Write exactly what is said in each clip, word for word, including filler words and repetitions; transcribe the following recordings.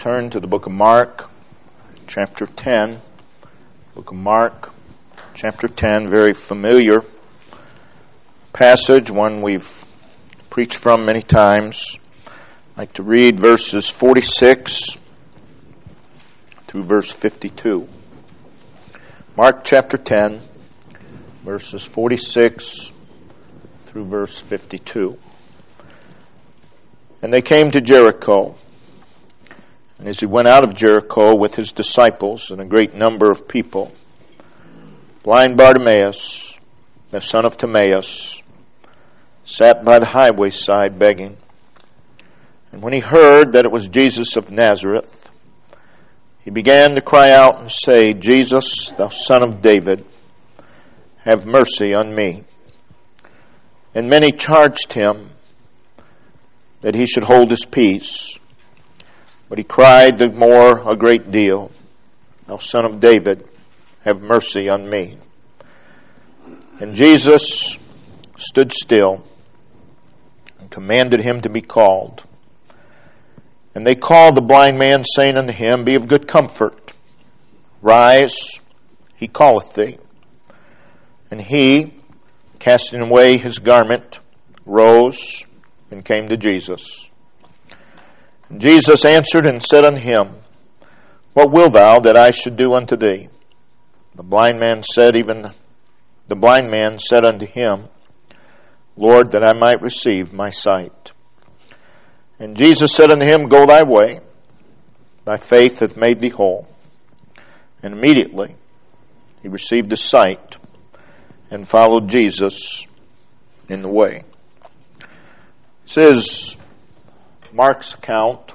turn to the book of Mark, chapter ten. Book of Mark, chapter ten, very familiar passage, one we've preached from many times. I'd like to read verses forty-six through verse fifty-two. Mark chapter ten, verses forty-six through verse fifty-two. And they came to Jericho. And as he went out of Jericho with his disciples and a great number of people, blind Bartimaeus, the son of Timaeus, sat by the highway side begging. And when he heard that it was Jesus of Nazareth, he began to cry out and say, Jesus, thou son of David, have mercy on me. And many charged him that he should hold his peace. But he cried the more a great deal, thou son of David, have mercy on me. And Jesus stood still and commanded him to be called. And they called the blind man, saying unto him, Be of good comfort, rise, he calleth thee. And he, casting away his garment, rose and came to Jesus. And Jesus answered and said unto him, What wilt thou that I should do unto thee? The blind man said, even the blind man said unto him, Lord, that I might receive my sight. And Jesus said unto him, Go thy way, thy faith hath made thee whole. And immediately he received his sight and followed Jesus in the way. This is Mark's account,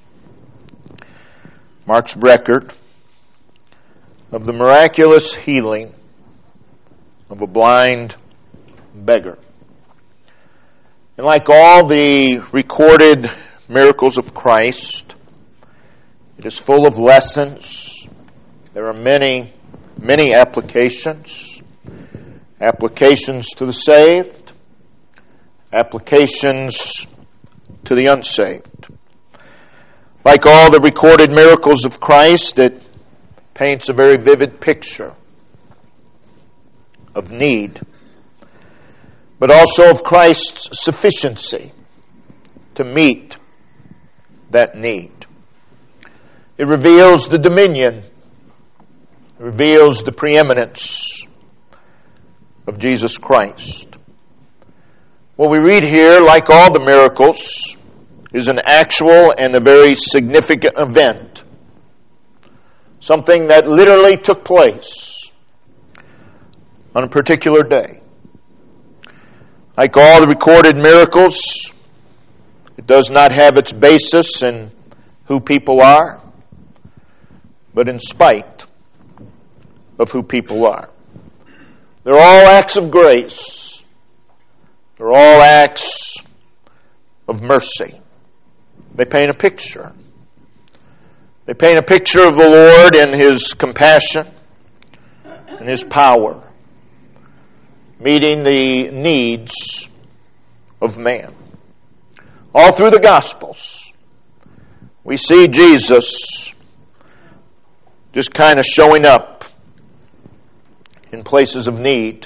Mark's record of the miraculous healing of a blind beggar. And like all the recorded miracles of Christ, it is full of lessons. There are many, many applications. Applications to the saved, applications to the unsaved. Like all the recorded miracles of Christ, it paints a very vivid picture of need, but also of Christ's sufficiency to meet that need. It reveals the dominion, it reveals the preeminence of Jesus Christ. What we read here, like all the miracles, is an actual and a very significant event. Something that literally took place on a particular day. Like all the recorded miracles, it does not have its basis in who people are, but in spite of who people are. They're all acts of grace. They're all acts of mercy. They paint a picture. They paint a picture of the Lord and His compassion and His power, meeting the needs of man. All through the Gospels, we see Jesus just kind of showing up in places of need,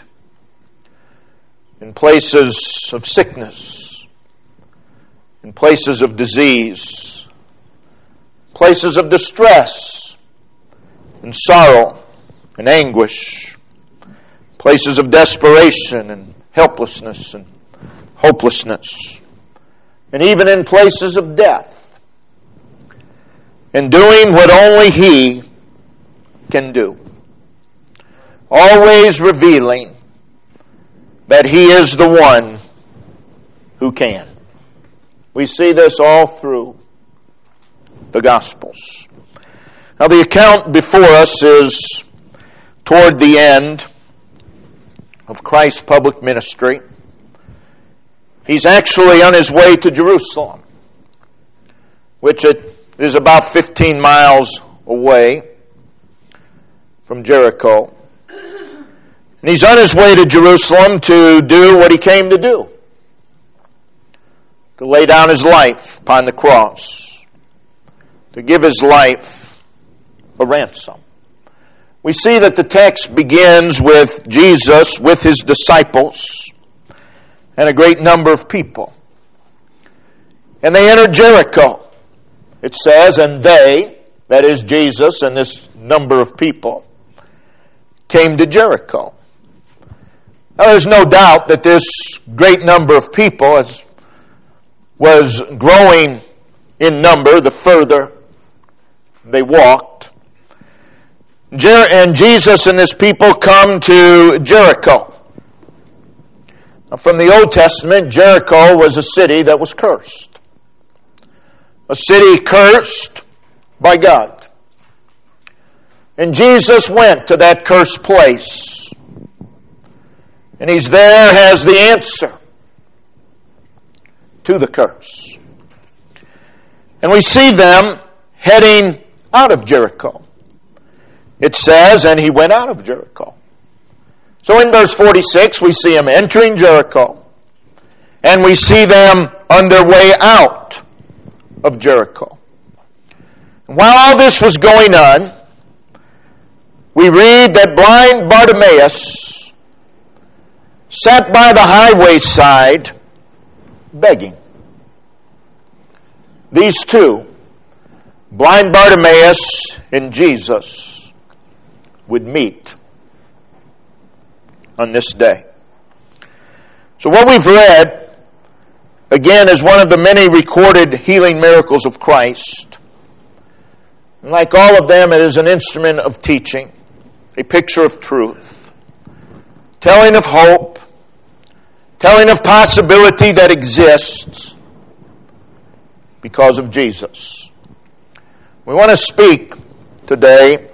in places of sickness, in places of disease, places of distress and sorrow and anguish, places of desperation and helplessness and hopelessness, and even in places of death, and doing what only He can do. Always revealing that He is the one who can. We see this all through the Gospels. Now the account before us is toward the end of Christ's public ministry. He's actually on his way to Jerusalem, which it is about fifteen miles away from Jericho. And he's on his way to Jerusalem to do what he came to do. To lay down his life upon the cross. to give his life a ransom. We see that the text begins with Jesus with his disciples and a great number of people. And they enter Jericho. It says, and they, that is Jesus and this number of people, came to Jericho. Now there's no doubt that this great number of people was growing in number the further they walked. And Jesus and his people come to Jericho. Now, from the Old Testament, Jericho was a city that was cursed. A city cursed by God. And Jesus went to that cursed place. And he's there, has the answer to the curse. And we see them heading out of Jericho. It says, and he went out of Jericho. So in verse forty-six, we see him entering Jericho. And we see them on their way out of Jericho. And while all this was going on, we read that blind Bartimaeus sat by the highway side begging. These two, blind Bartimaeus and Jesus, would meet on this day. So what we've read, again, is one of the many recorded healing miracles of Christ. And like all of them, it is an instrument of teaching, a picture of truth, telling of hope, telling of possibility that exists because of Jesus. We want to speak today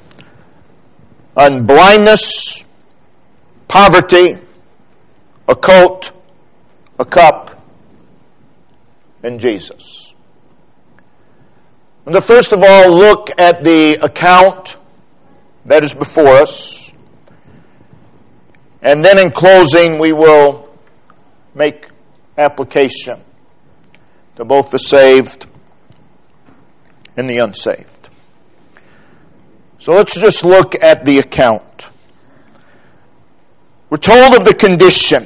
on blindness, poverty, a coat, a cup, and Jesus. And to first of all look at the account that is before us. And then in closing we will make application to both the saved and the unsaved. So let's just look at the account. We're told of the condition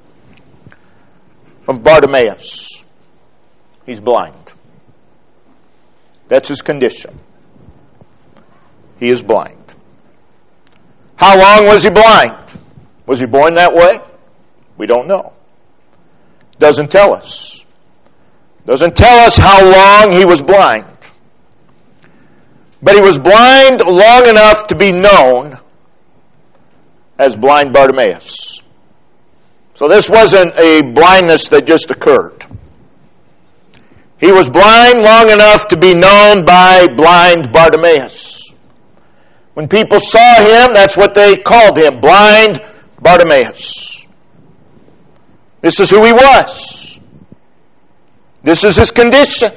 of Bartimaeus. He's blind. That's his condition. He is blind. How long was he blind? Was he born that way? We don't know. Doesn't tell us. Doesn't tell us how long he was blind. But he was blind long enough to be known as blind Bartimaeus. So this wasn't a blindness that just occurred. He was blind long enough to be known by blind Bartimaeus. When people saw him, that's what they called him, blind Bartimaeus. This is who he was. This is his condition.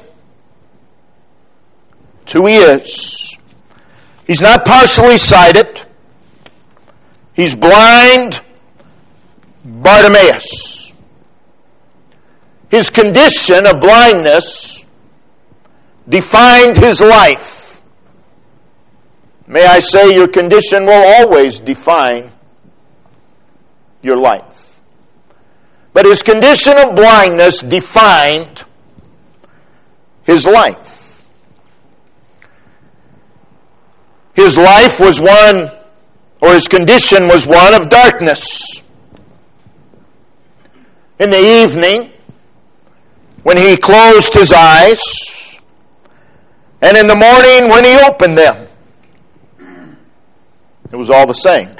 It's who he is. He's not partially sighted. He's blind Bartimaeus. His condition of blindness defined his life. May I say, your condition will always define your life. But his condition of blindness defined his life. His life was one, or his condition was one of darkness. In the evening, when he closed his eyes, and in the morning when he opened them, it was all the same.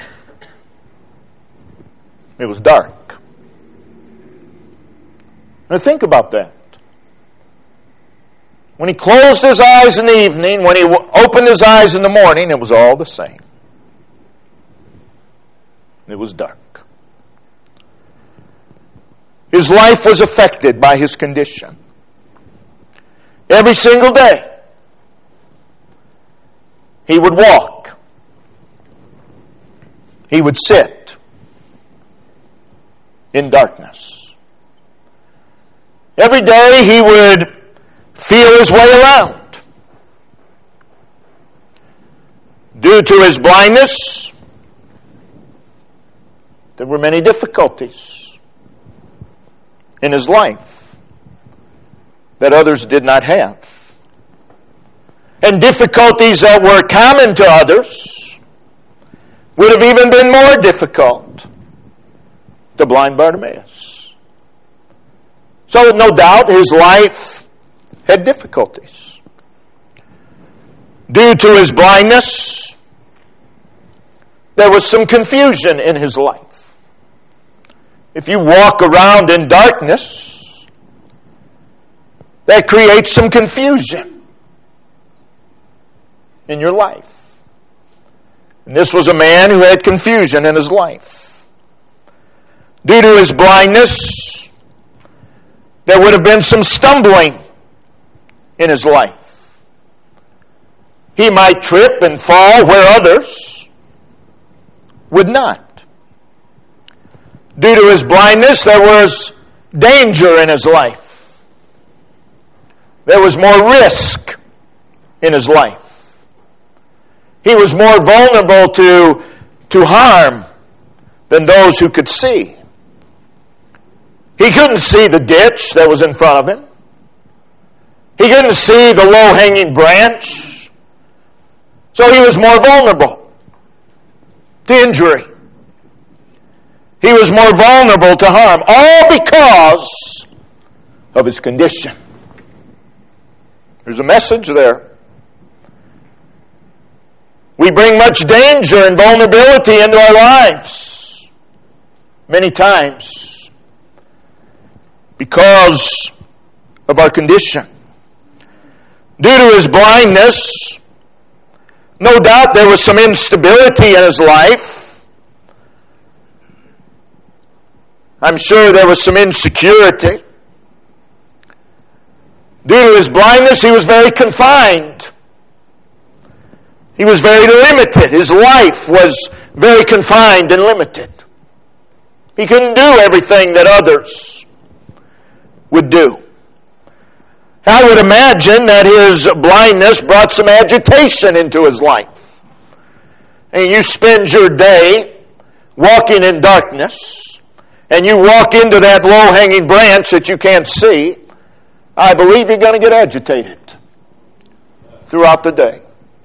It was dark. Now think about that. When he closed his eyes in the evening, when he opened his eyes in the morning, it was all the same. It was dark. His life was affected by his condition. Every single day, he would walk. He would sit in darkness. Every day he would feel his way around. Due to his blindness, there were many difficulties in his life that others did not have. And difficulties that were common to others would have even been more difficult to blind Bartimaeus. So no doubt his life had difficulties. Due to his blindness, there was some confusion in his life. If you walk around in darkness, that creates some confusion in your life. And this was a man who had confusion in his life. Due to his blindness, there would have been some stumbling in his life. He might trip and fall where others would not. Due to his blindness, there was danger in his life. There was more risk in his life. He was more vulnerable to, to harm than those who could see. He couldn't see the ditch that was in front of him. He couldn't see the low-hanging branch. So he was more vulnerable to injury. He was more vulnerable to harm, all because of his condition. There's a message there. We bring much danger and vulnerability into our lives many times because of our condition. Due to his blindness, no doubt there was some instability in his life. I'm sure there was some insecurity. Due to his blindness, he was very confined. He was very limited. His life was very confined and limited. He couldn't do everything that others would do. I would imagine that his blindness brought some agitation into his life. And you spend your day walking in darkness, and you walk into that low-hanging branch that you can't see, I believe you're going to get agitated throughout the day.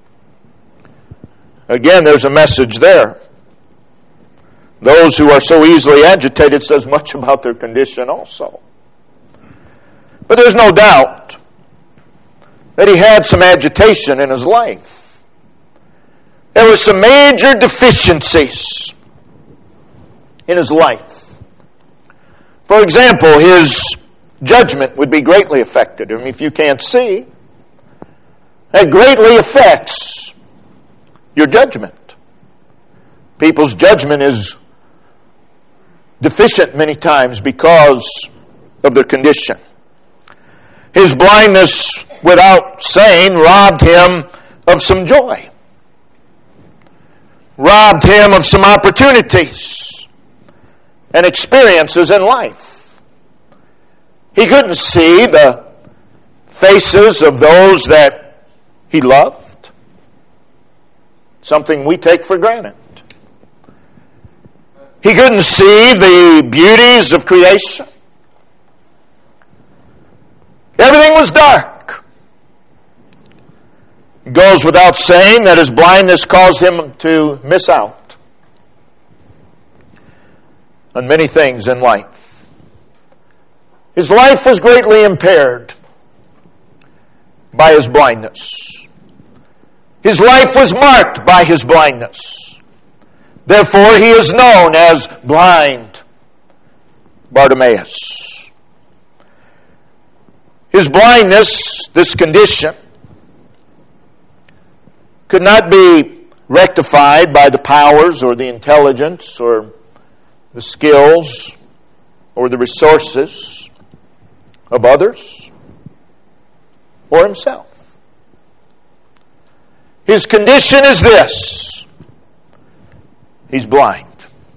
Again, there's a message there. Those who are so easily agitated says much about their condition also. But there's no doubt that he had some agitation in his life. There were some major deficiencies in his life. For example, his judgment would be greatly affected. I mean, if you can't see, that greatly affects your judgment. People's judgment is deficient many times because of their condition. His blindness, without saying, robbed him of some joy. Robbed him of some opportunities and experiences in life. He couldn't see the faces of those that he loved. Something we take for granted. He couldn't see the beauties of creation. Everything was dark. It goes without saying that his blindness caused him to miss out on many things in life. His life was greatly impaired by his blindness. His life was marked by his blindness. Therefore, he is known as blind Bartimaeus. His blindness, this condition, could not be rectified by the powers or the intelligence or the skills or the resources of others or himself. His condition is this: he's blind.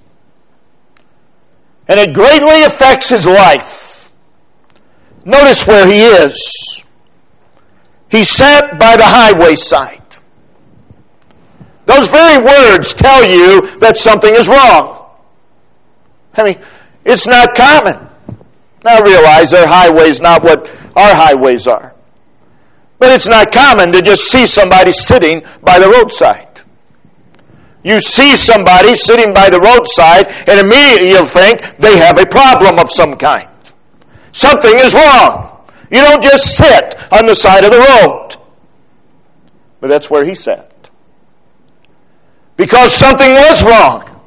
And it greatly affects his life. Notice where he is. He sat by the highway side. Those very words tell you that something is wrong. I mean, it's not common. Now I realize their highways not what our highways are. But it's not common to just see somebody sitting by the roadside. You see somebody sitting by the roadside and immediately you'll think they have a problem of some kind. Something is wrong. You don't just sit on the side of the road. But that's where he sat. Because something was wrong.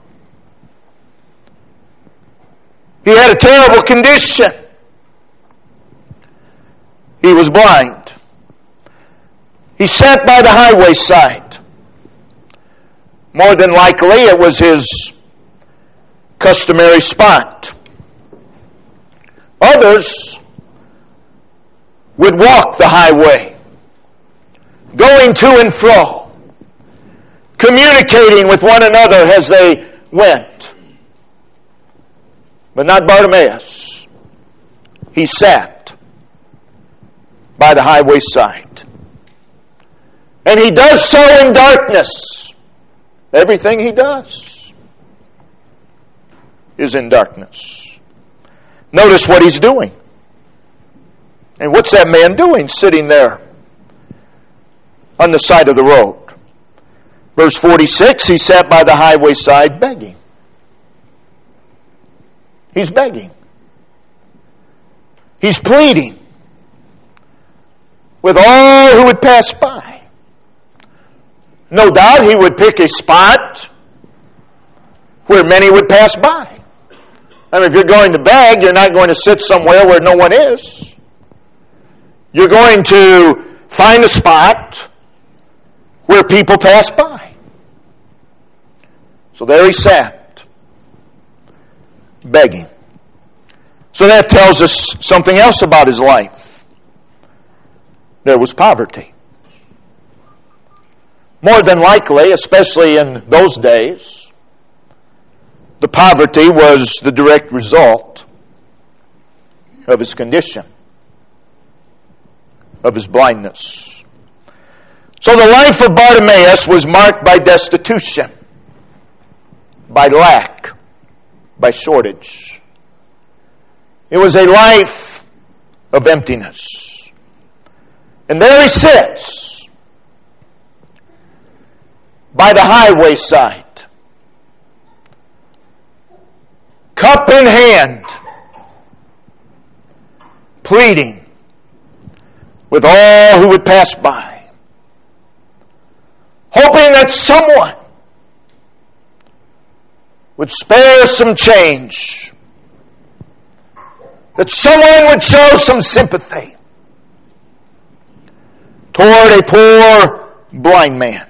He had a terrible condition. He was blind. He sat by the highway side. More than likely, it was his customary spot. Others would walk the highway, going to and fro, communicating with one another as they went. But not Bartimaeus. He sat by the highway side. And he does so in darkness. Everything he does is in darkness. Notice what he's doing. And what's that man doing sitting there on the side of the road? Verse forty-six, he sat by the highway side begging. He's begging. He's pleading with all who would pass by. No doubt he would pick a spot where many would pass by. I mean, if you're going to beg, you're not going to sit somewhere where no one is. You're going to find a spot where people pass by. So there he sat, begging. So that tells us something else about his life. There was poverty. More than likely, especially in those days, the poverty was the direct result of his condition, of his blindness. So the life of Bartimaeus was marked by destitution, by lack, by shortage. It was a life of emptiness. And there he sits, by the highway side, cup in hand, pleading with all who would pass by, hoping that someone would spare some change, that someone would show some sympathy toward a poor blind man.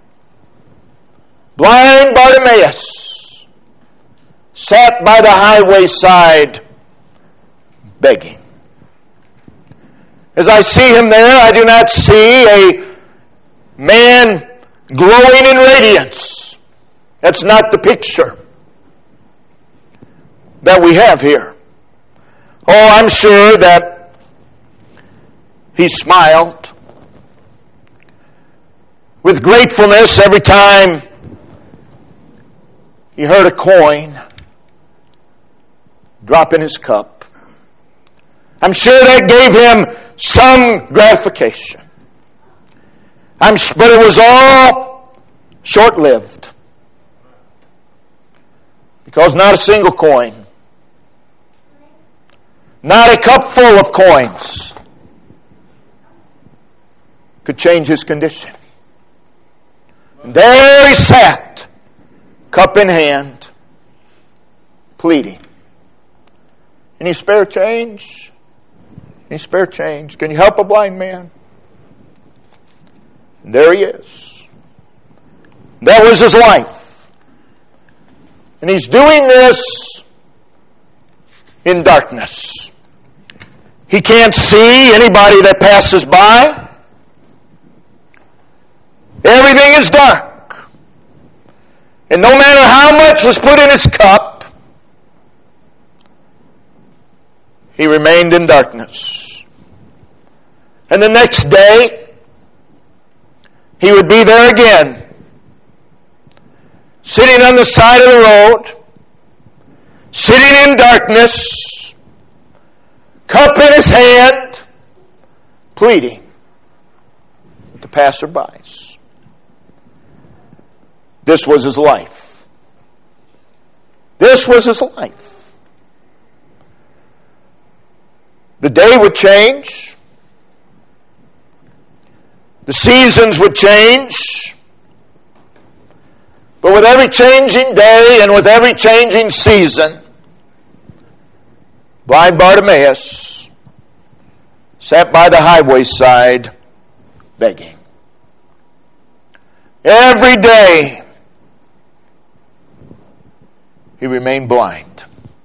Blind Bartimaeus sat by the highway side begging. As I see him there, I do not see a man glowing in radiance. That's not the picture that we have here. Oh, I'm sure that he smiled with gratefulness every time he heard a coin drop in his cup. I'm sure that gave him some gratification. I'm, but it was all short-lived. Because not a single coin, not a cup full of coins, could change his condition. And there he sat, cup in hand, pleading. Any spare change? Any spare change? Can you help a blind man? And there he is. That was his life. And he's doing this in darkness. He can't see anybody that passes by. Everything is dark. And no matter how much was put in his cup, he remained in darkness. And the next day, he would be there again, sitting on the side of the road, sitting in darkness, cup in his hand, pleading with the passerbys. This was his life. This was his life. The day would change. The seasons would change. But with every changing day and with every changing season, blind Bartimaeus sat by the highway side begging. Every day he remained blind.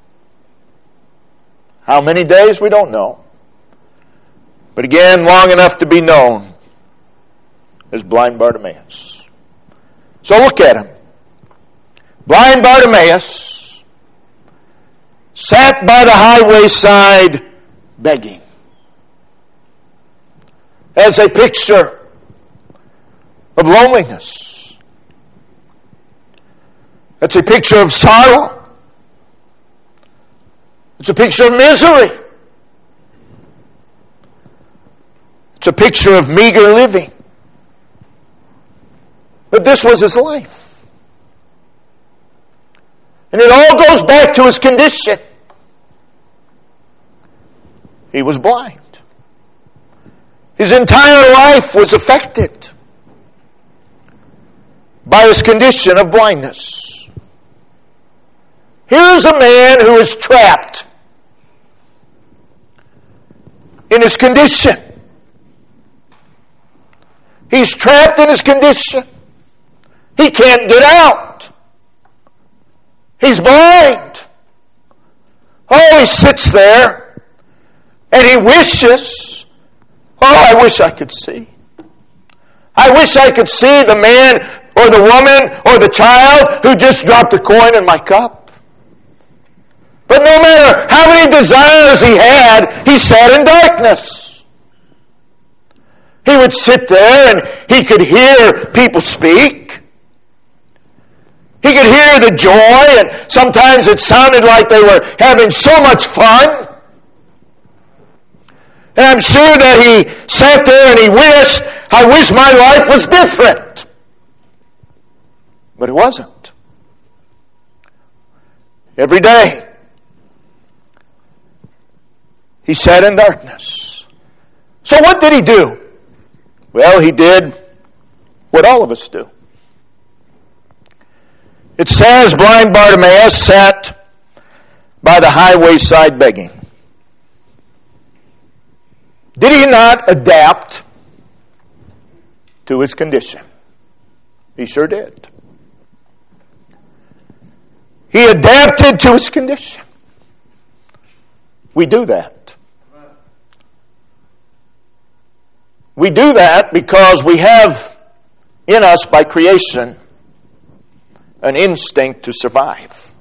How many days? We don't know. But again, long enough to be known as blind Bartimaeus. So look at him. Blind Bartimaeus sat by the highway side begging. As a picture of loneliness. It's a picture of sorrow. It's a picture of misery. It's a picture of meager living. But this was his life. And it all goes back to his condition. He was blind. His entire life was affected by his condition of blindness. Here's a man who is trapped in his condition. He's trapped in his condition. He can't get out. He's blind. Oh, he sits there and he wishes, oh, I wish I could see. I wish I could see the man or the woman or the child who just dropped a coin in my cup. But no matter how many desires he had, he sat in darkness. He would sit there and he could hear people speak. He could hear the joy, and sometimes it sounded like they were having so much fun. And I'm sure that he sat there and he wished, I wish my life was different. But it wasn't. Every day, he sat in darkness. So what did he do? Well, he did what all of us do. It says blind Bartimaeus sat by the highway side begging. Did he not adapt to his condition? He sure did. He adapted to his condition. We do that. We do that because we have in us by creation an instinct to survive.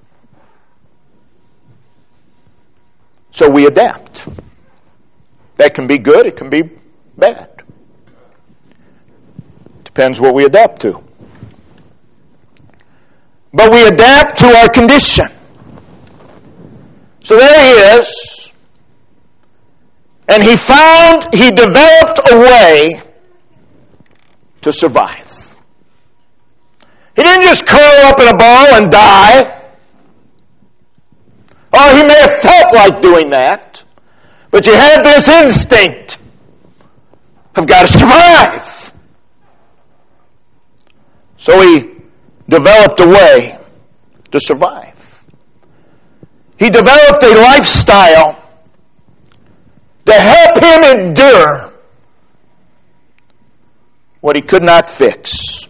So we adapt. That can be good, it can be bad. Depends what we adapt to. But we adapt to our condition. So there he is. And he found, he developed a way to survive. He didn't just curl up in a ball and die. Oh, he may have felt like doing that. But you have this instinct. I've got to survive. So he developed a way to survive. He developed a lifestyle to help him endure what he could not fix.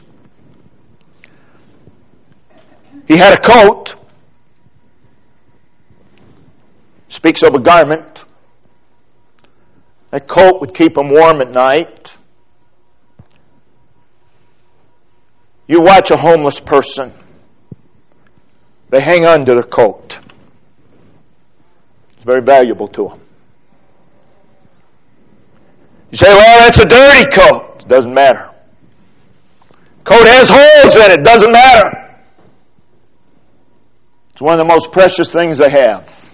He had a coat. Speaks of a garment. That coat would keep him warm at night. You watch a homeless person. They hang on to their coat. It's very valuable to them. You say, well, that's a dirty coat. It doesn't matter. Coat has holes in it. Doesn't matter. It's one of the most precious things they have.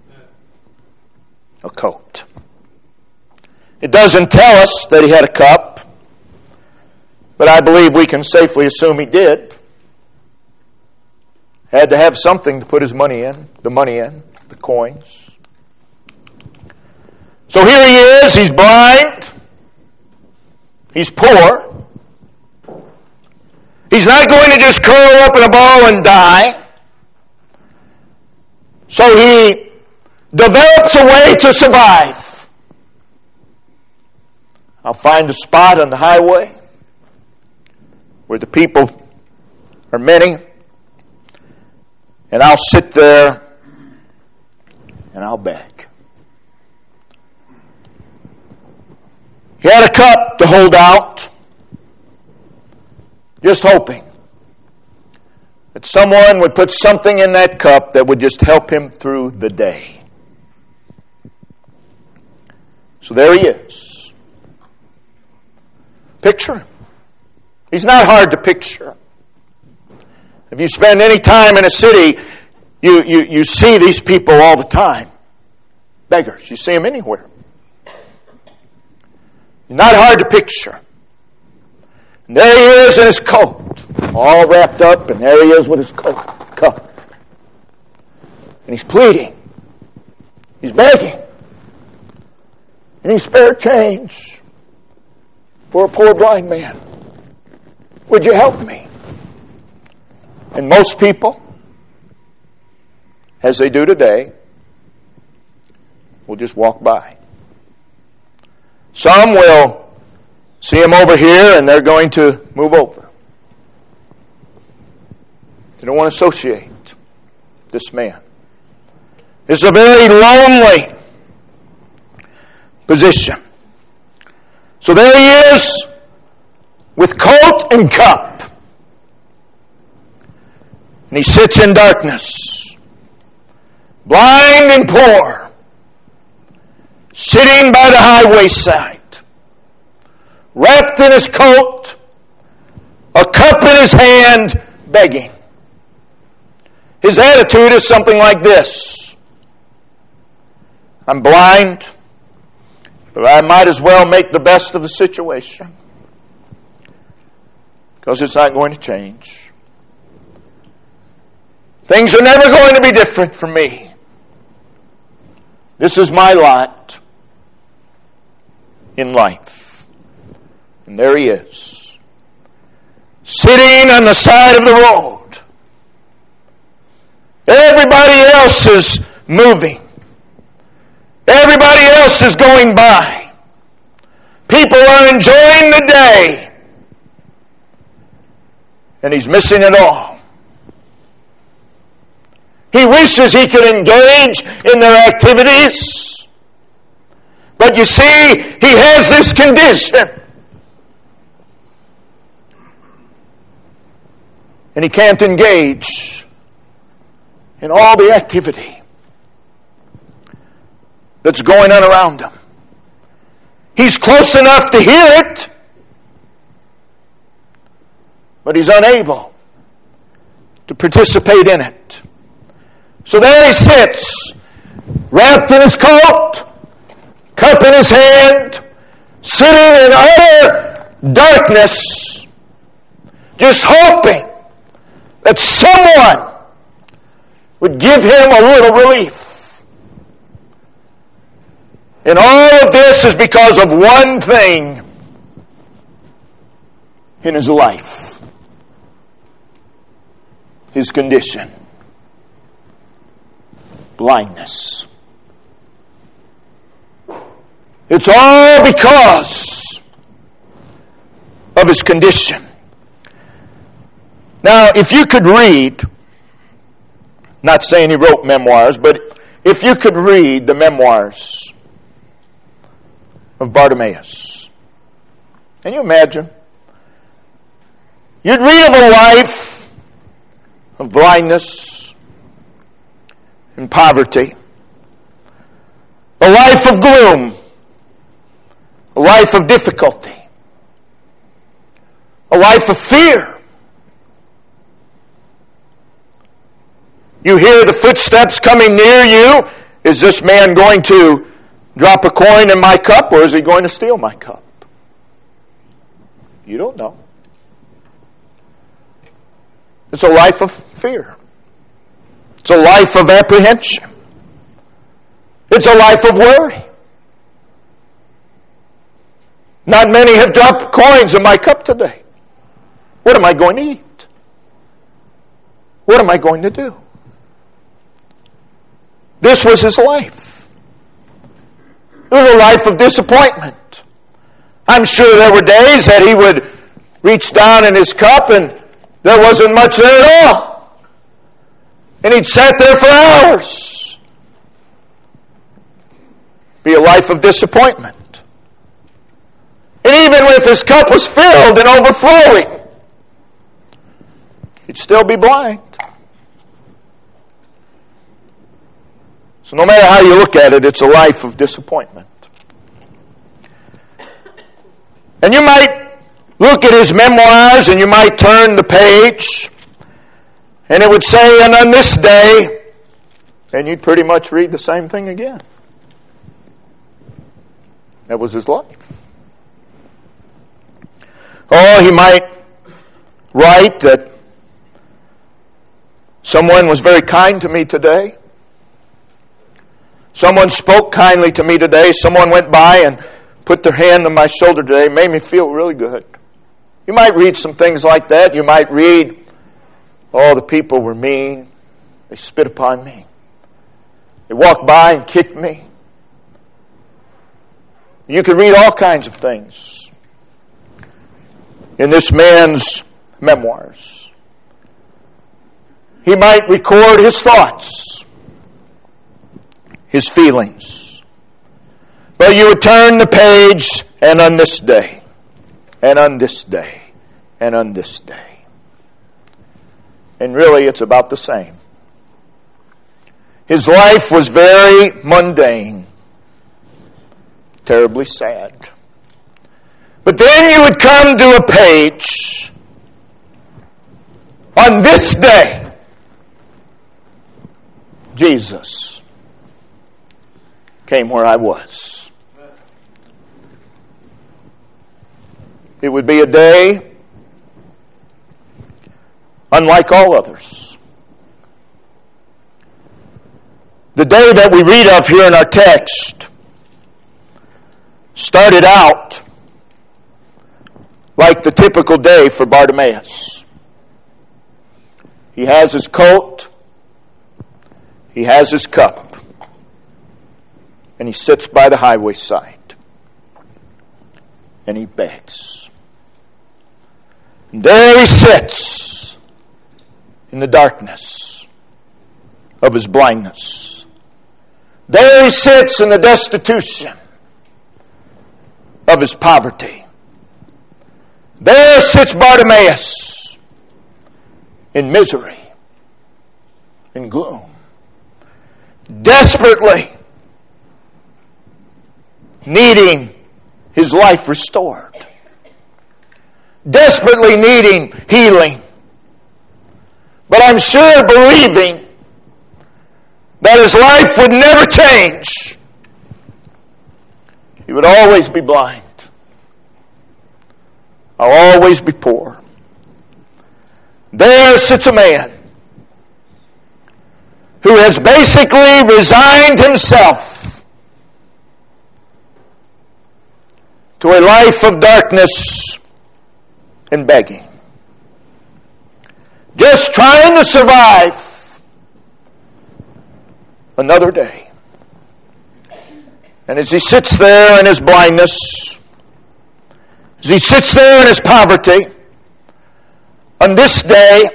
A coat. It doesn't tell us that he had a cup, but I believe we can safely assume he did. Had to have something to put his money in, the money in, the coins. So here he is, he's blind, he's poor. He's not going to just curl up in a ball and die. So he develops a way to survive. I'll find a spot on the highway where the people are many, and I'll sit there and I'll beg. He had a cup to hold out, just hoping that someone would put something in that cup that would just help him through the day. So there he is. Picture him. He's not hard to picture. If you spend any time in a city, you, you, you see these people all the time. Beggars. You see them anywhere. Not hard to picture. And there he is in his coat, all wrapped up, and there he is with his coat, cup. And he's pleading. He's begging. And he's spare change for a poor blind man. Would you help me? And most people, as they do today, will just walk by. Some will see him over here and they're going to move over. They don't want to associate this man. This is a very lonely position. So there he is with coat and cup. And he sits in darkness, blind and poor, sitting by the highway side, wrapped in his coat, a cup in his hand, begging. His attitude is something like this: I'm blind, but I might as well make the best of the situation, because it's not going to change. Things are never going to be different for me. This is my lot in life. And there he is, sitting on the side of the road. Everybody else is moving. Everybody else is going by. People are enjoying the day. And he's missing it all. He wishes he could engage in their activities. But you see, he has this condition. And he can't engage in all the activity that's going on around him. He's close enough to hear it, but he's unable to participate in it. So there he sits, wrapped in his coat, cup in his hand, sitting in utter darkness, just hoping that someone would give him a little relief. And all of this is because of one thing in his life: his condition. Blindness. It's all because of his condition. Now, if you could read, not saying he wrote memoirs, but if you could read the memoirs of Bartimaeus, can you imagine? You'd read of a life of blindness and poverty, a life of gloom, a life of difficulty, a life of fear. You hear the footsteps coming near you. Is this man going to drop a coin in my cup, or is he going to steal my cup? You don't know. It's a life of fear. It's a life of apprehension. It's a life of worry. Not many have dropped coins in my cup today. What am I going to eat? What am I going to do? This was his life. It was a life of disappointment. I'm sure there were days that he would reach down in his cup and there wasn't much there at all. And he'd sat there for hours. Be a life of disappointment. And even if his cup was filled and overflowing, he'd still be blind. So no matter how you look at it, it's a life of disappointment. And you might look at his memoirs and you might turn the page and it would say, and on this day, and you'd pretty much read the same thing again. That was his life. Oh, he might write that someone was very kind to me today. Someone spoke kindly to me today. Someone went by and put their hand on my shoulder today. It made me feel really good. You might read some things like that. You might read, oh, the people were mean. They spit upon me. They walked by and kicked me. You could read all kinds of things in this man's memoirs. He might record his thoughts, his feelings. But you would turn the page, and on this day, and on this day, and on this day. And really, it's about the same. His life was very mundane, terribly sad. But then you would come to a page, on this day, Jesus came where I was. It would be a day unlike all others. The day that we read of here in our text started out like the typical day for Bartimaeus. He has his coat, he has his cup, and he sits by the highway side, and he begs. And there he sits in the darkness of his blindness. There he sits in the destitution of his poverty. There sits Bartimaeus in misery, in gloom, desperately needing his life restored, desperately needing healing, but I'm sure believing that his life would never change. He would always be blind. I'll always be poor. There sits a man who has basically resigned himself to a life of darkness and begging. Just trying to survive another day. And as he sits there in his blindness, as he sits there in his poverty, on this day,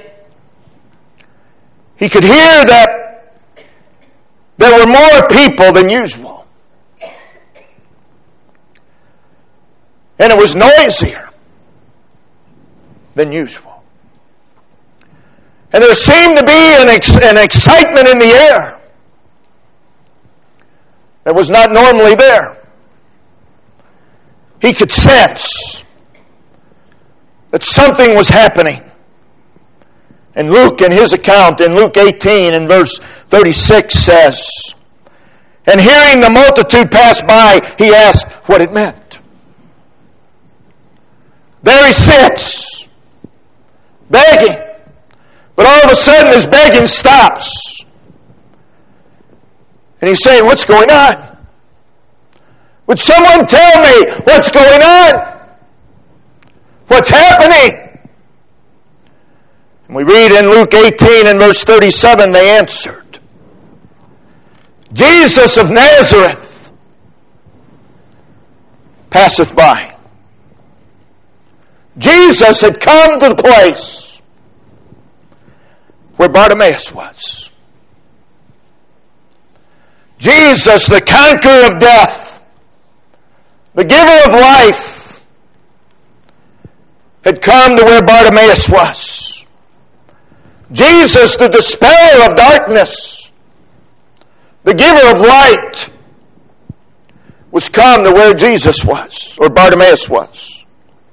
he could hear that there were more people than usual. And it was noisier than usual. And there seemed to be an, ex- an excitement in the air that was not normally there. He could sense that something was happening. And Luke, in his account, in Luke eighteen, in verse thirty-six, says, and hearing the multitude pass by, he asked what it meant. There he sits, begging. But all of a sudden his begging stops. And he's saying, what's going on? Would someone tell me what's going on? What's happening? And we read in Luke eighteen and verse thirty-seven, they answered, Jesus of Nazareth passeth by. Jesus had come to the place where Bartimaeus was. Jesus, the conqueror of death, the giver of life, had come to where Bartimaeus was. Jesus, the dispeller of darkness, the giver of light, was come to where Jesus was, or Bartimaeus was.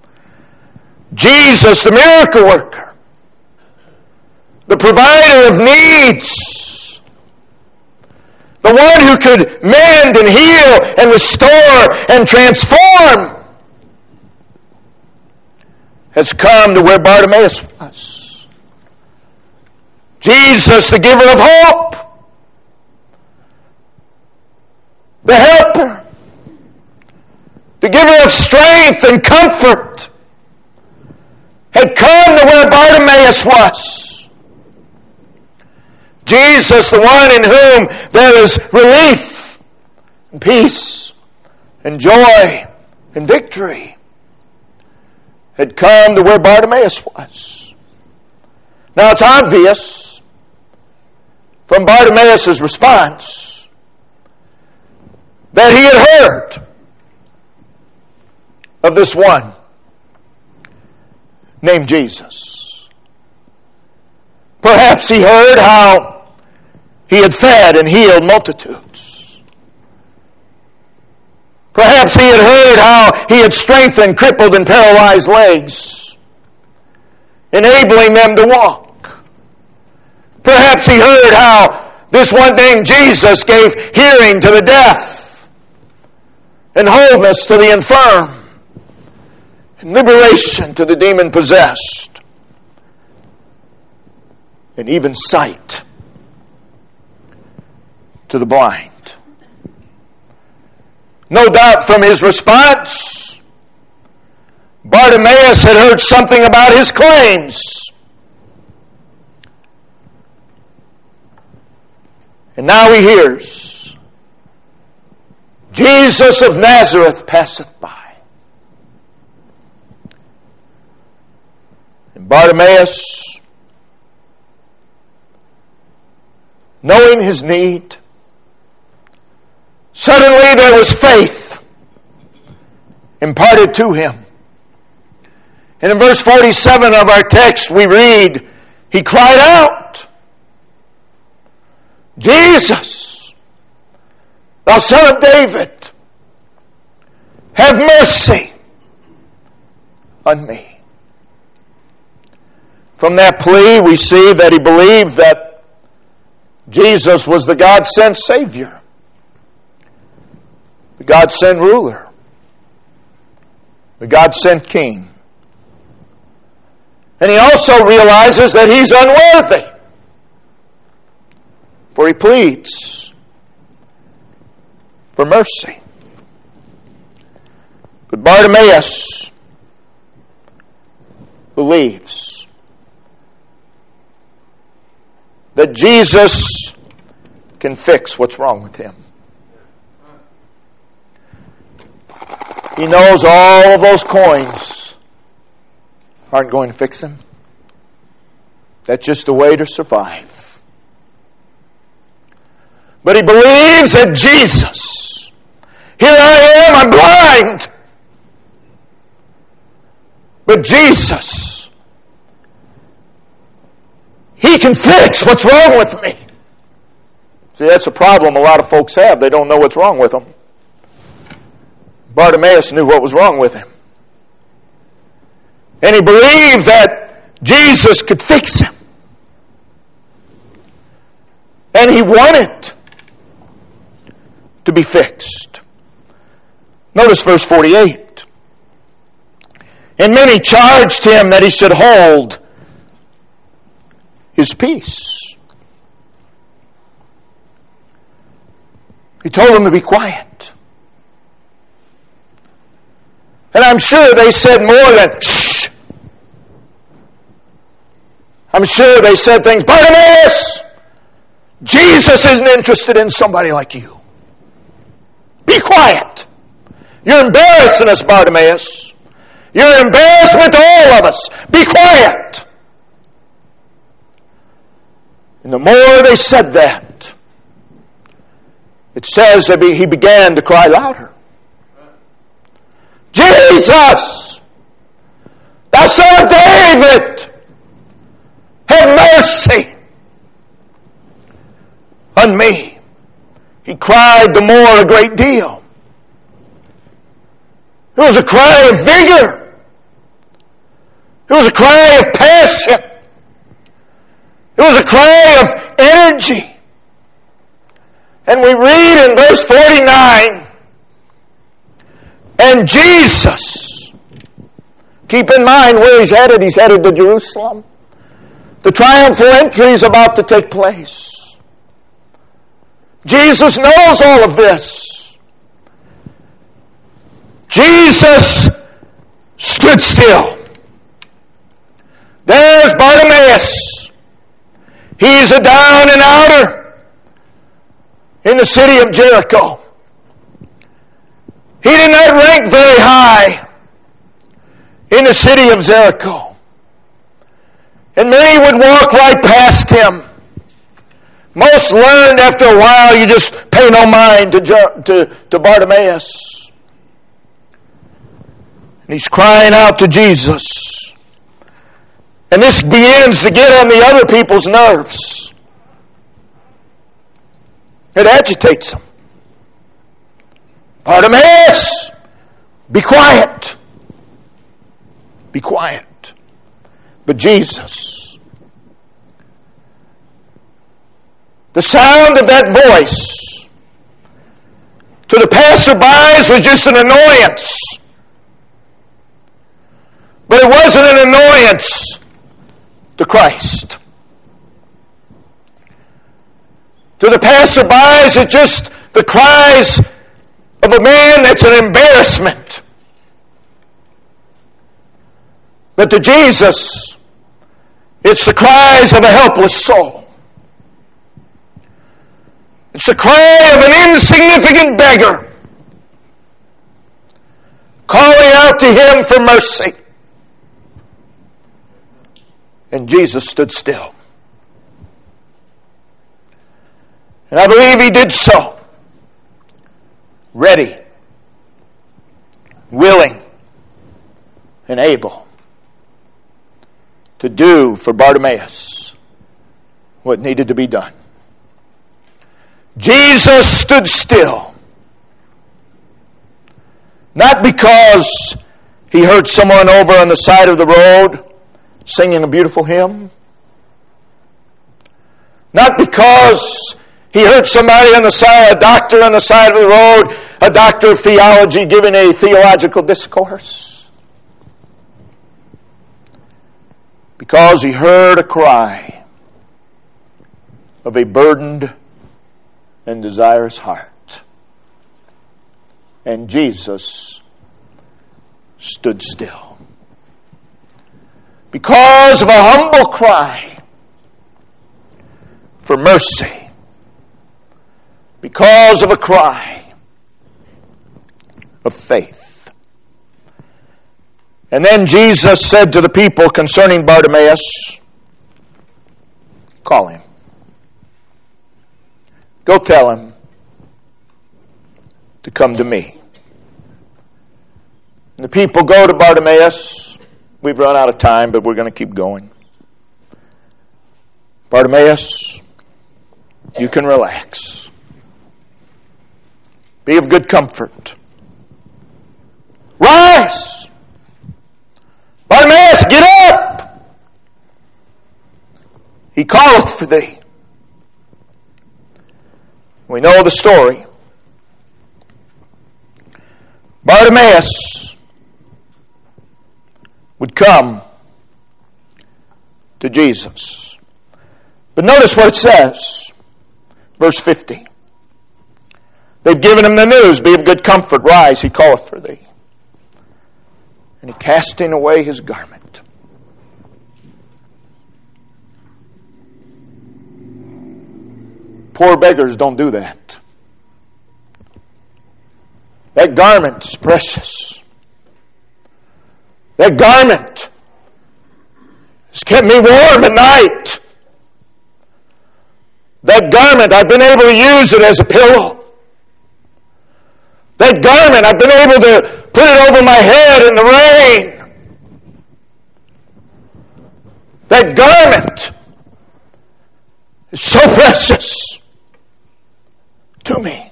Jesus, the miracle worker, the provider of needs, the one who could mend and heal and restore and transform, has come to where Bartimaeus was. Jesus, the giver of hope, the helper, the giver of strength and comfort, had come to where Bartimaeus was. Jesus, the one in whom there is relief and peace and joy and victory, had come to where Bartimaeus was. Now it's obvious from Bartimaeus' response that he had heard of this one named Jesus. Perhaps he heard how he had fed and healed multitudes. Perhaps he had heard how he had strengthened crippled and paralyzed legs, enabling them to walk. Perhaps he heard how this one named Jesus gave hearing to the deaf and wholeness to the infirm and liberation to the demon-possessed and even sight to the blind. No doubt from his response, Bartimaeus had heard something about his claims. And now he hears, Jesus of Nazareth passeth by. And Bartimaeus, knowing his need, suddenly there was faith imparted to him. And in verse forty-seven of our text we read, he cried out, Jesus, thou son of David, have mercy on me. From that plea we see that he believed that Jesus was the God-sent Savior, the God-sent ruler, the God-sent King. And he also realizes that he's unworthy, for he pleads for mercy. But Bartimaeus believes that Jesus can fix what's wrong with him. He knows all of those coins aren't going to fix him. That's just a way to survive. But he believes that Jesus, here I am, I'm blind. But Jesus, He can fix what's wrong with me. See, that's a problem a lot of folks have. They don't know what's wrong with them. Bartimaeus knew what was wrong with him. And he believed that Jesus could fix him. And he wanted to be fixed. Notice verse forty-eight. And many charged him that he should hold his peace. He told him to be quiet. And I'm sure they said more than, shh. I'm sure they said things, Bartimaeus, Jesus isn't interested in somebody like you. Be quiet. You're embarrassing us, Bartimaeus. You're an embarrassment to all of us. Be quiet. And the more they said that, it says that he began to cry louder. Jesus, thou son of David, have mercy on me. He cried the more a great deal. It was a cry of vigor. It was a cry of passion. It was a cry of energy. And we read in verse forty-nine, and Jesus, keep in mind where he's headed. He's headed to Jerusalem. The triumphal entry is about to take place. Jesus knows all of this. Jesus stood still. There's Bartimaeus. He's a down and outer in the city of Jericho. He did not rank very high in the city of Jericho. And many would walk right past him. Most learned after a while, you just pay no mind to, to, to Bartimaeus. And he's crying out to Jesus. And this begins to get on the other people's nerves. It agitates them. Bartimaeus, be quiet. Be quiet. But Jesus, the sound of that voice to the passerbys was just an annoyance. But it wasn't an annoyance to Christ. To the passerbys, it's just the cries of a man that's an embarrassment. But to Jesus, it's the cries of a helpless soul. It's the cry of an insignificant beggar calling out to him for mercy. And Jesus stood still. And I believe he did so, ready, willing, and able to do for Bartimaeus what needed to be done. Jesus stood still, not because he heard someone over on the side of the road singing a beautiful hymn, not because he heard somebody on the side, a doctor on the side of the road, a doctor of theology giving a theological discourse. Because he heard a cry of a burdened and desirous heart. And Jesus stood still. Because of a humble cry for mercy. Because of a cry of faith. And then Jesus said to the people concerning Bartimaeus, call him. Go tell him to come to me. And the people go to Bartimaeus. We've run out of time, but we're going to keep going. Bartimaeus, you can relax. Be of good comfort. Rise! Bartimaeus, get up! He calleth for thee. We know the story. Bartimaeus would come to Jesus. But notice what it says. Verse fifty. They've given him the news. Be of good comfort. Rise, he calleth for thee. And he casting away his garment. Poor beggars don't do that. That garment is precious. That garment has kept me warm at night. That garment, I've been able to use it as a pillow. That garment, I've been able to put it over my head in the rain. That garment is so precious to me.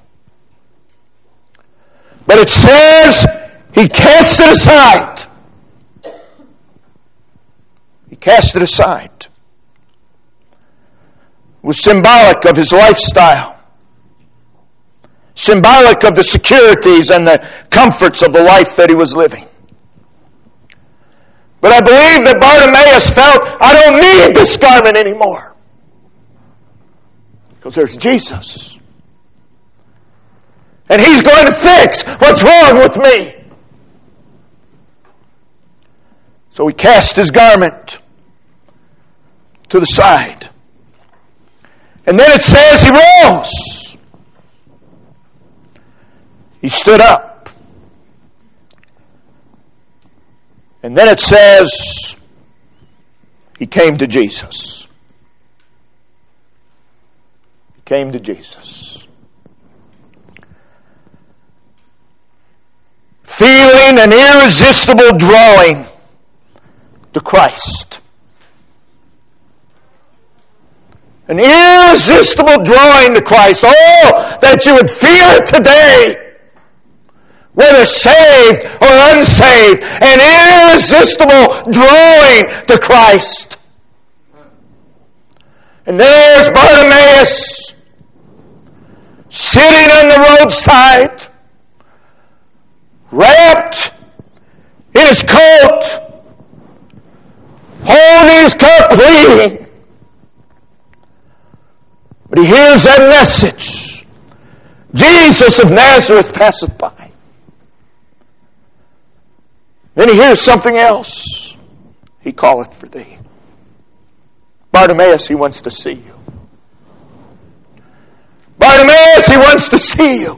But it says he cast it aside. He cast it aside. It was symbolic of his lifestyle. Symbolic of the securities and the comforts of the life that he was living. But I believe that Bartimaeus felt, I don't need this garment anymore. Because there's Jesus. And he's going to fix what's wrong with me. So he cast his garment to the side. And then it says he rose. He stood up. And then it says he came to Jesus. He came to Jesus. Feeling an irresistible drawing to Christ. An irresistible drawing to Christ. Oh, that you would feel it today. Whether saved or unsaved. An irresistible drawing to Christ. And there's Bartimaeus sitting on the roadside, wrapped in his coat, holding his cup, bleeding. But he hears that message. Jesus of Nazareth passeth by. Then he hears something else. He calleth for thee. Bartimaeus, he wants to see you. Bartimaeus, he wants to see you.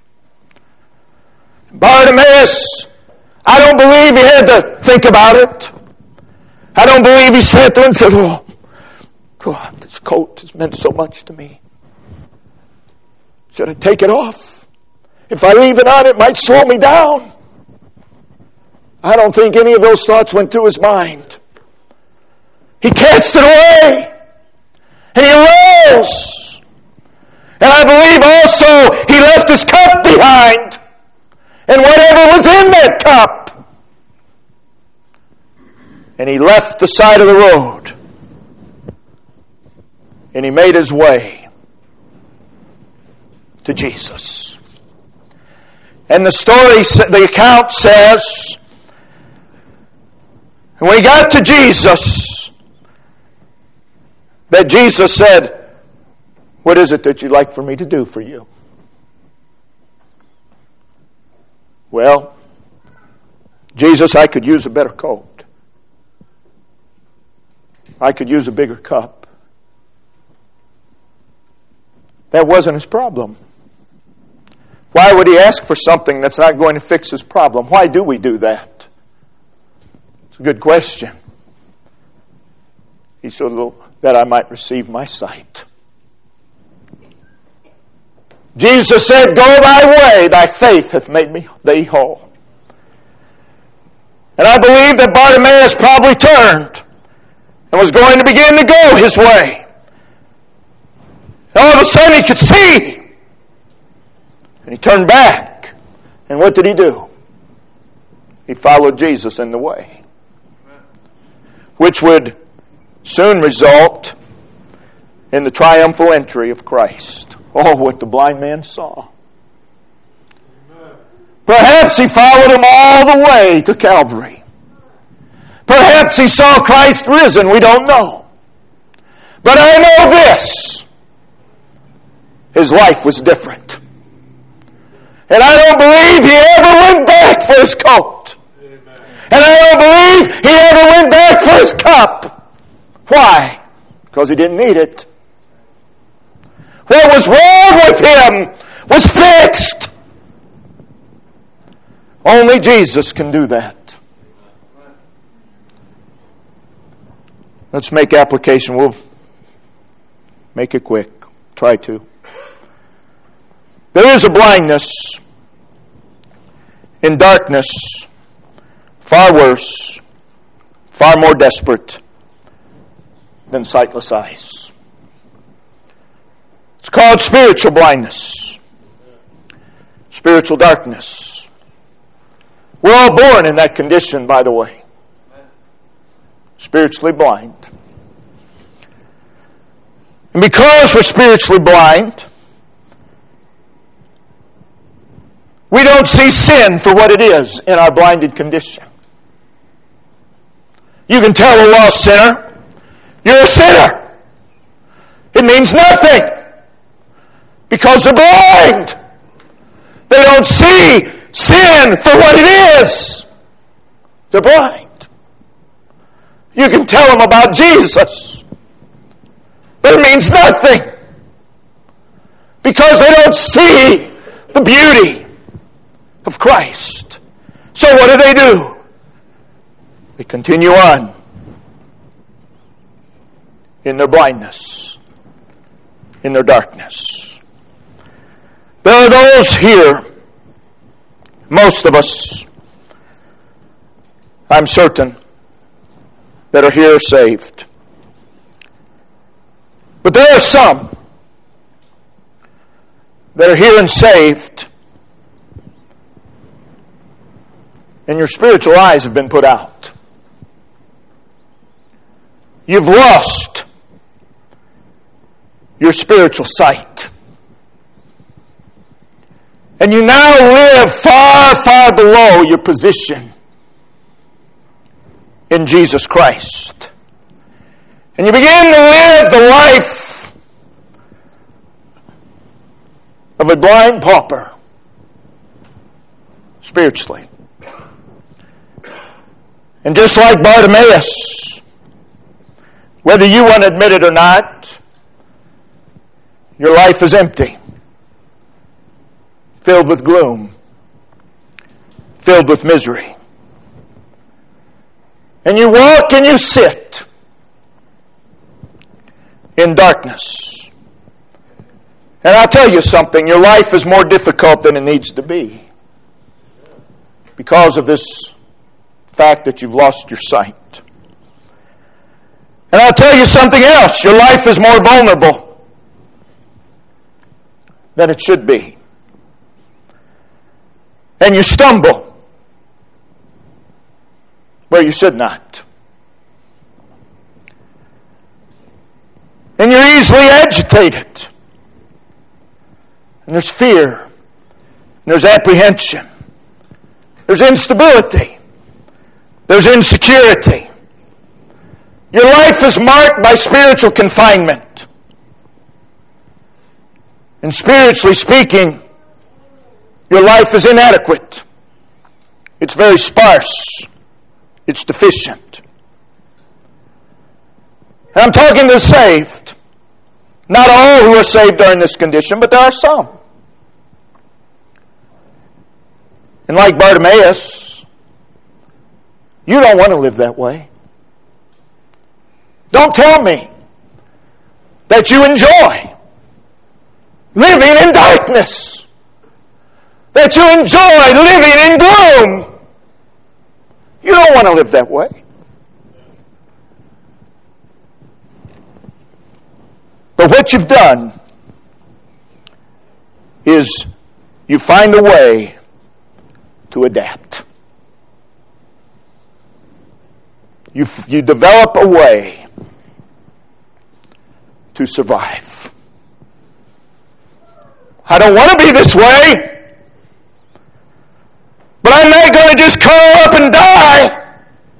Bartimaeus, I don't believe he had to think about it. I don't believe he sat there and said, oh, God, this coat has meant so much to me. Should I take it off? If I leave it on, it might slow me down. I don't think any of those thoughts went through his mind. He cast it away. And he arose. And I believe also he left his cup behind. And whatever was in that cup. And he left the side of the road. And he made his way to Jesus. And the story, the account says, and when he got to Jesus, that Jesus said, what is it that you'd like for me to do for you? Well, Jesus, I could use a better coat. I could use a bigger cup. That wasn't his problem. Why would he ask for something that's not going to fix his problem? Why do we do that? It's a good question. He said, that I might receive my sight. Jesus said, go thy way, thy faith hath made me thee whole. And I believe that Bartimaeus probably turned and was going to begin to go his way. And all of a sudden he could see. And he turned back. And what did he do? He followed Jesus in the way. Which would soon result in the triumphal entry of Christ Oh, what the blind man saw. Perhaps he followed him all the way to Calvary. Perhaps he saw Christ risen. We don't know. But I know this. His life was different. And I don't believe he ever went back for his coat. And I don't believe he ever went back for his cup. Why? Because he didn't need it. What was wrong with him was fixed. Only Jesus can do that. Let's make application. We'll make it quick. Try to. There is a blindness in darkness far worse, far more desperate than sightless eyes. It's called spiritual blindness, spiritual darkness. We're all born in that condition, by the way. Spiritually blind. And because we're spiritually blind, we don't see sin for what it is in our blinded condition. You can tell a lost sinner, you're a sinner. It means nothing. Because they're blind. They don't see sin for what it is. They're blind. You can tell them about Jesus. But it means nothing. Because they don't see the beauty of Christ. So what do they do? They continue on in their blindness, in their darkness. There are those here, most of us, I'm certain, that are here saved. But there are some that are here and saved, and your spiritual eyes have been put out. You've lost your spiritual sight. And you now live far, far below your position in Jesus Christ. And you begin to live the life of a blind pauper, spiritually. And just like Bartimaeus, whether you want to admit it or not, your life is empty, filled with gloom, filled with misery. And you walk and you sit in darkness. And I'll tell you something, your life is more difficult than it needs to be because of this fact that you've lost your sight. And I'll tell you something else, your life is more vulnerable than it should be. And you stumble where you should not. And you're easily agitated. And there's fear. And there's apprehension. There's instability. There's insecurity. Your life is marked by spiritual confinement. And spiritually speaking, your life is inadequate. It's very sparse. It's deficient. And I'm talking to the saved. Not all who are saved are in this condition, but there are some. And like Bartimaeus, you don't want to live that way. Don't tell me that you enjoy living in darkness, that you enjoy living in gloom. You don't want to live that way. But what you've done is you find a way to adapt. You, you develop a way to survive. I don't want to be this way. But I'm not going to just curl up and die.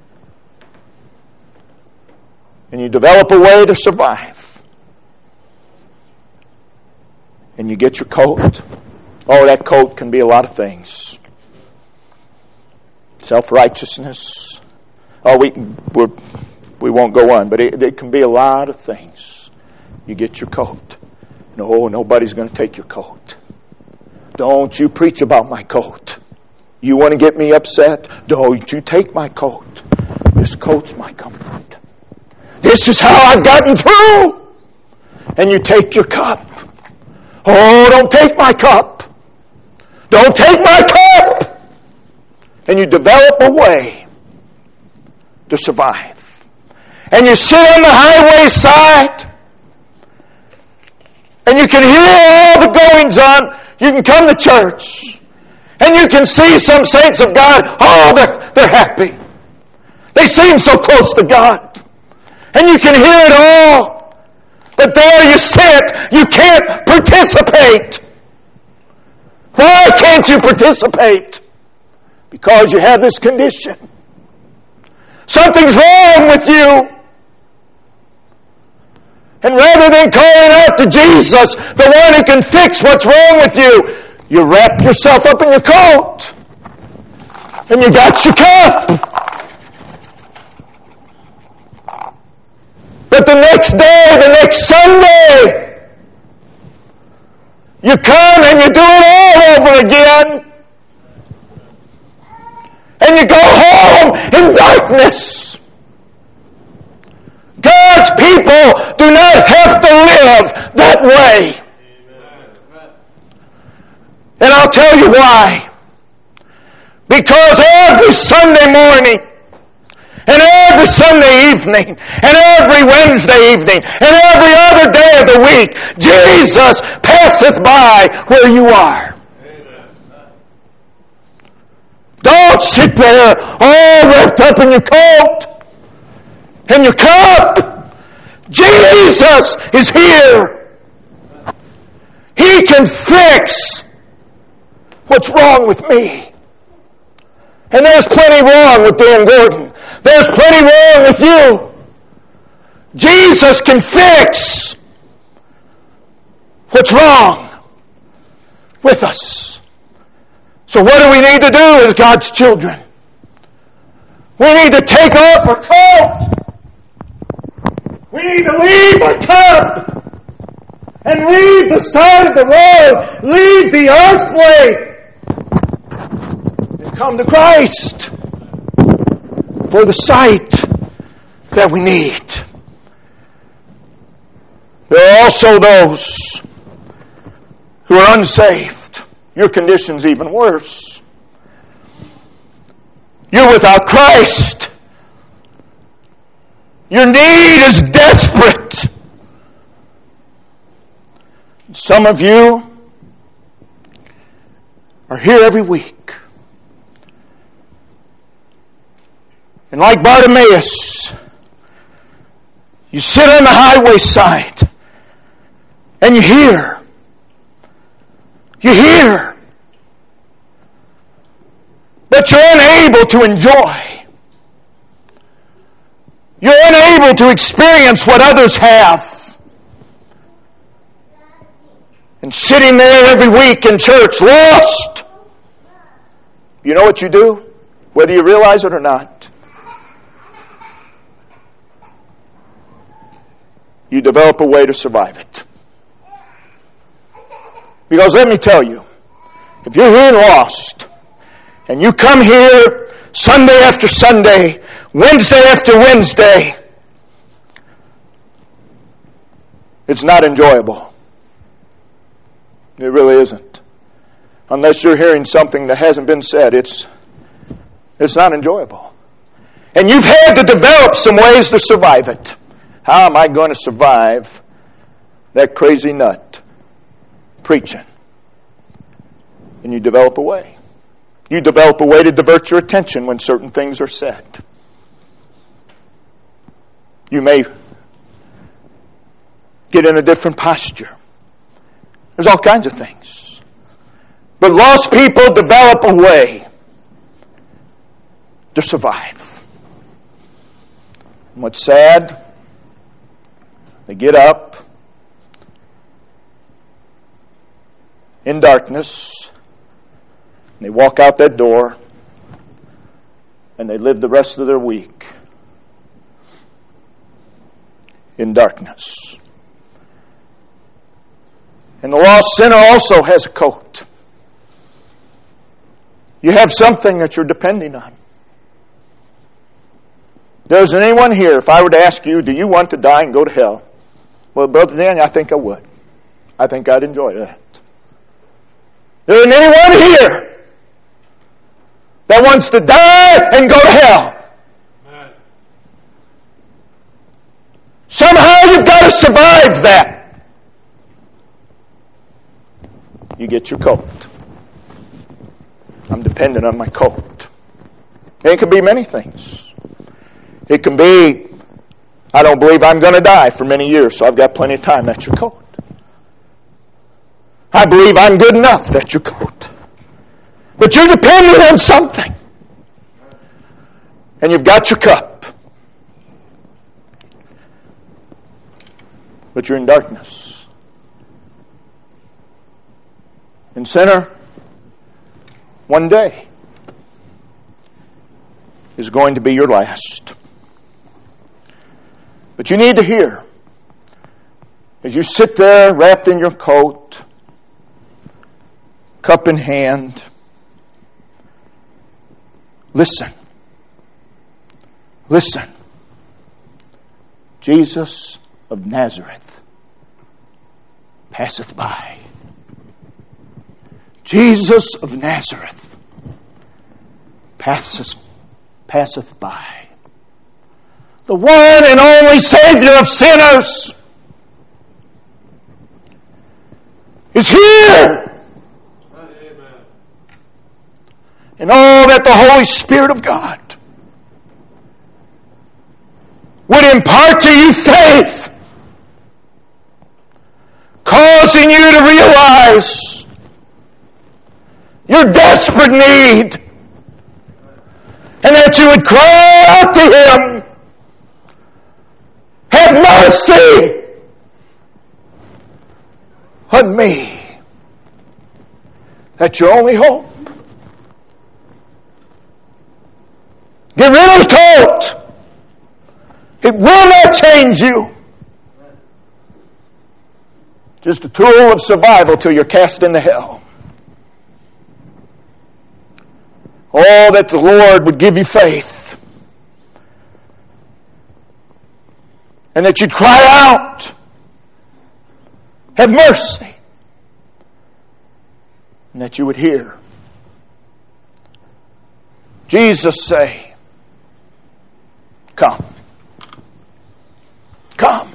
And you develop a way to survive. And you get your coat. Oh, that coat can be a lot of things. Self-righteousness. Oh, we we're, we won't go on, but it, it can be a lot of things. You get your coat. No, nobody's going to take your coat. Don't you preach about my coat. You want to get me upset? Don't you take my coat. This coat's my comfort. This is how I've gotten through. And you take your cup. Oh, don't take my cup. Don't take my cup. And you develop a way to survive. And you sit on the highway side. And you can hear all the goings on. You can come to church. And you can see some saints of God. Oh, they're, they're happy. They seem so close to God. And you can hear it all. But there you sit. You can't participate. Why can't you participate? Because you have this condition. Something's wrong with you. And rather than calling out to Jesus, the one who can fix what's wrong with you, you wrap yourself up in your coat. And you got your cup. But the next day, the next Sunday, you come and you do it all over again. And you go home in darkness. God's people do not have to live that way. And I'll tell you why. Because every Sunday morning, and every Sunday evening, and every Wednesday evening, and every other day of the week, Jesus passeth by where you are. Don't sit there all wrapped up in your coat and your cup. Jesus is here. He can fix what's wrong with me. And there's plenty wrong with Dan Gordon. There's plenty wrong with you. Jesus can fix what's wrong with us. So what do we need to do as God's children? We need to take off our coat. We need to leave our cup and leave the side of the road, leave the earthly, and come to Christ for the sight that we need. There are also those who are unsaved. Your condition's even worse. You're without Christ. Your need is desperate. Some of you are here every week. And like Bartimaeus, you sit on the highway side and you hear. You hear. But you're unable to enjoy. You're unable to experience what others have. And sitting there every week in church, lost. You know what you do? Whether you realize it or not. You develop a way to survive it. Because let me tell you, if you're here lost, and you come here Sunday after Sunday, Wednesday after Wednesday, it's not enjoyable. It really isn't. Unless you're hearing something that hasn't been said, it's, it's not enjoyable. And you've had to develop some ways to survive it. How am I going to survive that crazy nut preaching? And you develop a way. You develop a way to divert your attention when certain things are said. You may get in a different posture. There's all kinds of things. But lost people develop a way to survive. And what's sad, they get up in darkness, and they walk out that door, and they live the rest of their week in darkness. And the lost sinner also has a coat. You have something that you're depending on. There's anyone here, if I were to ask you, do you want to die and go to hell? Well, Brother Dan, I think I would. I think I'd enjoy that. There isn't anyone here that wants to die and go to hell. Amen. Somehow you've got to survive that. You get your coat. I'm dependent on my coat. It can be many things. It can be, I don't believe I'm going to die for many years, so I've got plenty of time. That's your coat. I believe I'm good enough. That's your coat. But you're dependent on something. And you've got your cup. But you're in darkness. And sinner, one day is going to be your last. But you need to hear, as you sit there wrapped in your coat, cup in hand, listen. Listen. Jesus of Nazareth passeth by. Jesus of Nazareth passeth, passeth by. The one and only Savior of sinners is here. Amen. And all that the Holy Spirit of God would impart to you faith, causing you to realize your desperate need, and that you would cry out to Him, have mercy on me. That's your only hope. Get rid of the coat. It will not change you. Just a tool of survival till you're cast into hell. Oh, that the Lord would give you faith. And that you'd cry out, have mercy. And that you would hear Jesus say, come. Come.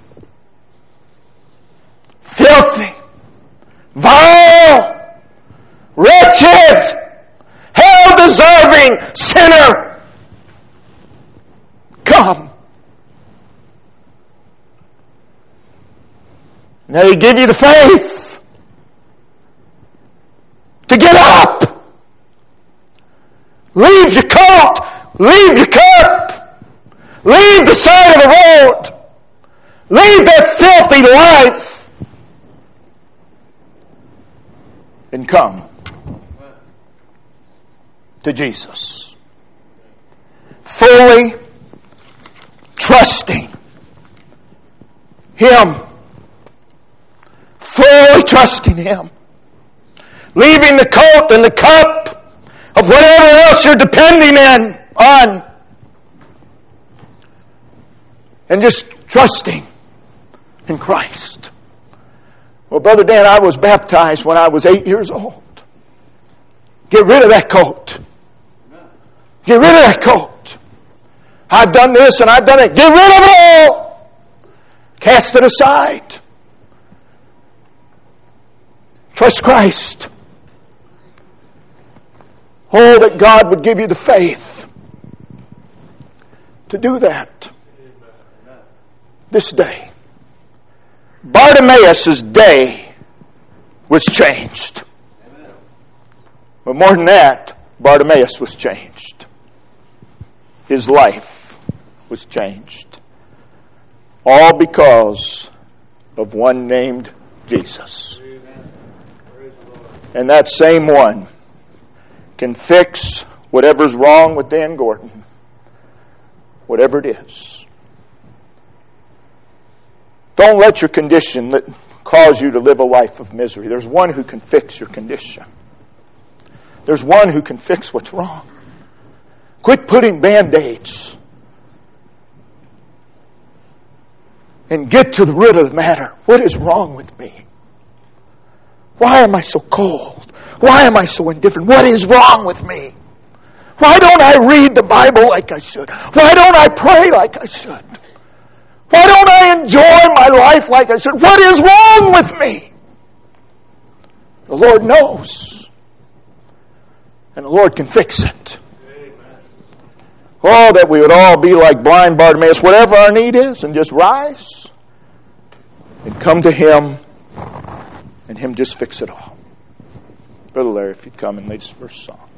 Filthy, vile, wretched, hell-deserving sinner. Come. Now He give you the faith to get up. Leave your coat. Leave your cup. Leave the side of the road. Leave that filthy life. And come to Jesus. Fully trusting Him. Fully trusting Him. Leaving the coat and the cup of whatever else you're depending in, on. And just trusting in Christ. Well, Brother Dan, I was baptized when I was eight years old. Get rid of that coat. Get rid of that coat. I've done this and I've done it. Get rid of it all. Cast it aside. Trust Christ. Oh, that God would give you the faith to do that this day. Bartimaeus' day was changed. But more than that, Bartimaeus was changed. His life was changed. All because of one named Jesus. And that same one can fix whatever's wrong with Dan Gordon. Whatever it is. Don't let your condition cause you to live a life of misery. There's one who can fix your condition. There's one who can fix what's wrong. Quit putting Band-Aids. And get to the root of the matter. What is wrong with me? Why am I so cold? Why am I so indifferent? What is wrong with me? Why don't I read the Bible like I should? Why don't I pray like I should? Why don't I enjoy my life like I should? What is wrong with me? The Lord knows. And the Lord can fix it. Oh, that we would all be like blind Bartimaeus, whatever our need is, and just rise and come to Him and Him just fix it all. Brother Larry, if you'd come and lead us first song.